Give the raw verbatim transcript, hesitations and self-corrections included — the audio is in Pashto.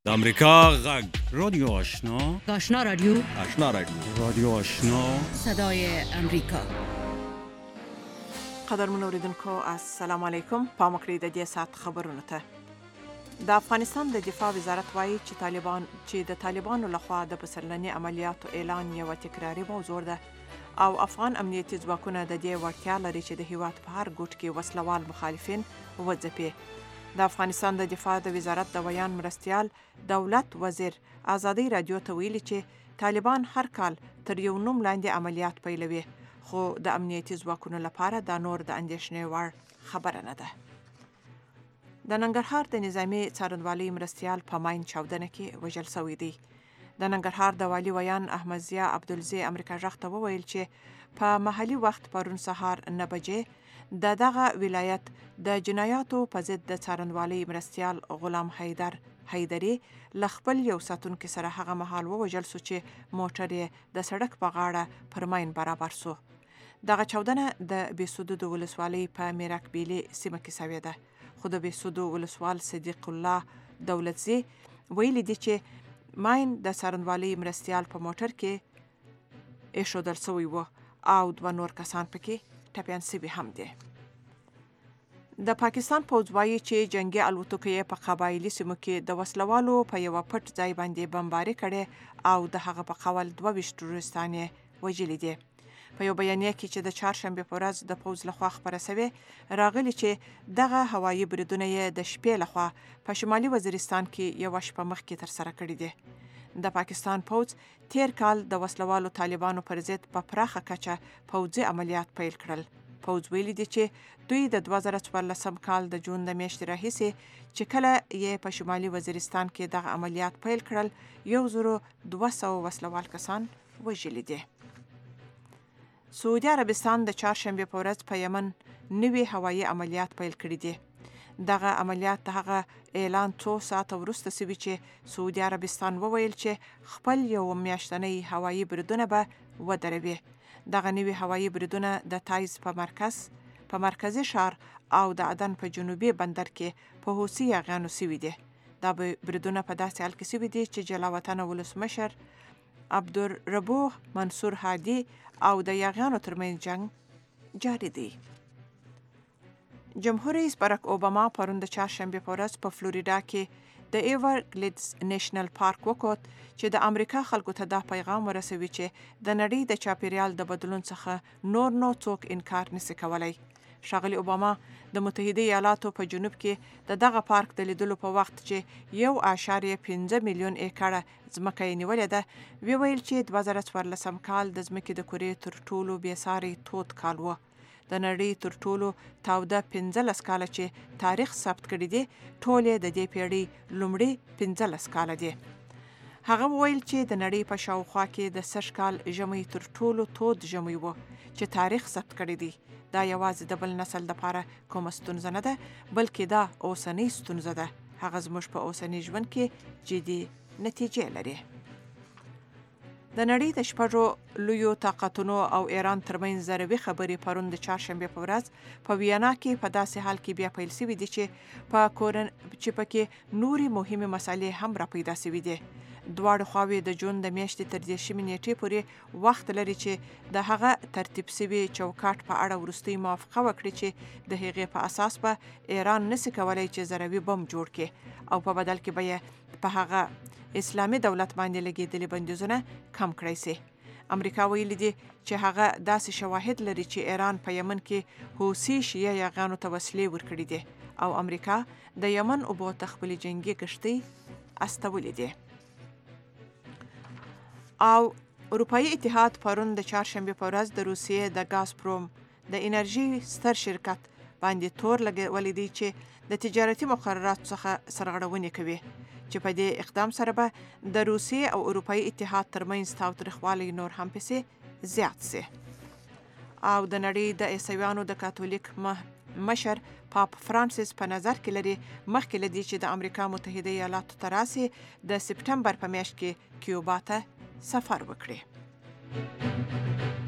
د امریکا غږ رادیو آشنا آشنا رادیو آشنا رادیو رادیو آشنا صدای امریکا. قدرمن اوریدونکو السلام علیکم. پام کړئ د دې سات خبرونو ته. د افغانستان د دفاع وزارت وایي چې طالبان چې د طالبانو لخوا د پسرلني عملیاتو اعلان یو تکراری موضوع ده او افغان امنیتي ځواکونه د دې وړتیا لري چې د هیواد په هر ګوټ کې وسلوال مخالفین وځپي. د افغانستان د دفاع د وزارت د ویان مرستیال دولت وزیر آزادۍ رادیو ته ویلي چې طالبان هر کال تر یو نوم لاندې عملیات پیلوي، خو د امنیتي ځواکونو لپاره دا نور د اندېښنې وړ خبره نه ده. د ننګرهار د نظامی څارنوالۍ مرستیال په ماین چاودنه کې وژل شوی دی. د ننګرهار د والي ویان احمد ضیا عبدالزی امریکا غږ ته وویل چې په محلي وخت پرون سهار نه بجې د دغه ولایت د جنایاتو په ضد د څارنوالۍ مرستیال غلام حیدر حیدری له خپل یو ساتونکي سره هغه مهال ووژل سو چې موټر یې د سړک په غاړه پر ماین برابر سو. دغه چاودنه د بېسودو د ولسوالۍ په میرک بیلي سیمه کې شوې ده، خو د بېسودو ولسوال صدیق الله دولتزی ویلي دي چې ماین د څارنوالۍ مرستیال په موټر کې ایښودل شوی و او دوه نور کسان پکې ټپیان سوي هم دي. د پاکستان پوځ وایي چې جنگي الوتکې یې په قبایلي سیمو کې د وسلوالو په یوه پټ ځای باندې بمباري کړې او د هغه په قول دوه ویشت ټروریستان یې وژلي دي. په یو بیانیه کې چې د چهارشنبې په ورځ د پوځ لخوا خپره شوې راغلي چې دغه هوایي بریدونه یې د شپې لخوا په شمالي وزیرستان کې یوه شپه مخکې ترسره کړي دي. د پاکستان پوځ تیر کال د وسلوالو طالبانو پر ضد په پراخه کچه پوځي عملیات پیل کړل. پوځ ویلي دي چې دوی د دوه زره څوارلسم کال د جون د میاشتې راهیسې چې کله یې په شمالي وزیرستان کې دغه عملیات پیل کړل یو زرو دوه سوه وسلوال کسان وژلي دي. سعودي عربستان د چهارشنبې په ورځ په یمن نوي هوایي عملیات پیل کړي دي. دغه عملیات د هغه اعلان څو ساعته وروسته شوي چې سعودي عربستان وویل چې خپل یو میاشتنی هوایي بریدونه به ودروي. دغه نوي هوایي بریدونه د تایز په مرکز په مرکزي ښار او د عدن په جنوبي بندر کې په حوثي یاغیانو شوي دي. دا بریدونه په داسې حال کې شوي دي چې جلاوطن ولسمشر عبدالربوح منصور هادي او د یاغیانو ترمنځ جنگ جاری دی. جمهور رئیس باراک اوباما پرون د چهارشنبې په ورځ په فلوریدا کې د ایورګلیډز نیشنل پارک وکوت چې د امریکا خلکو ته دا پیغام ورسوي چې د نړۍ د چاپیریال د بدلون څخه نور نو څوک انکار نشي کولای. ښاغلي اوباما د متحده ایالاتو په جنوب کې د دغه پارک د لیدلو په وخت چې یو اعشاریه پنځه میلیون ایکړه ځمکه یې نیولې ده ویل چې دوه زره څوارلسم کال د ځمکې د کورې تر ټولو بېساري تود کال و. د نړۍ تر ټولو تاوده پنځلس کاله چې تاریخ ثبت کړي دي ټول د دې پیړۍ لومړی پنځلس کاله دي. هغه ویل چې د نړۍ په شاوخوا کې د سږ کال ژمی تر ټولو تود ژمی و چې تاریخ ثبت کړي دي. دا یوازې د بل نسل لپاره کومه ستونزه نه ده بلکې دا اوسنۍ ستونزه ده. هغه زموږ په اوسنۍ ژوند کې جدي نتیجې لري. د نړۍ د شپږو لویو طاقتونو او ایران ترمنځ ضربي خبرې پرون د چهارشنبې په ورځ په ویانا کې په داسې حال کې بیا پیل شوي دي چې په کورن چې پکې نورې مهمې مسالې هم را پیدا شوي دي. دواړه خواوې د جون د میاشتې تر دېرشمې نیټې پورې وخت لري چې د هغه ترتیب شوي چوکاټ په اړه وروستۍ موافقه وکړي چې د هغې په اساس به ایران نشي کولی چې ضربي بم جوړ کړي او په بدل کې به یې په هغه اسلامي دولت باندې لګېدلي بندیزونه کم کړی سي. امریکا ویلي دي چې هغه داسې شواهد لري چې ایران په یمن کې حوثي شیعه یاغیانو ته وسلې ورکړي دي او امریکا د یمن اوبو ته خپلې جنګي کښتۍ استولې دي. او اروپایي اتحاد پرون د چهارشنبې په ورځ د روسیې د ګازپروم د انرژي ستر شرکت باندې تور لګولی دی چې د تجارتي مقرراتو څخه سرغړونې کوي چې په دې اقدام سره به د روسیې او اروپایي اتحاد ترمنځ تاوتریخوالی نور هم پسې زیات سي. او د نړۍ د عیسویانو د کاتولیک مشر پاپ فرانسیس په نظر کې لري مخکې له دې چې د امریکا متحده ایالاتو ته راسي د سپټمبر په میاشت کې کیوبا ته سفر وکړي.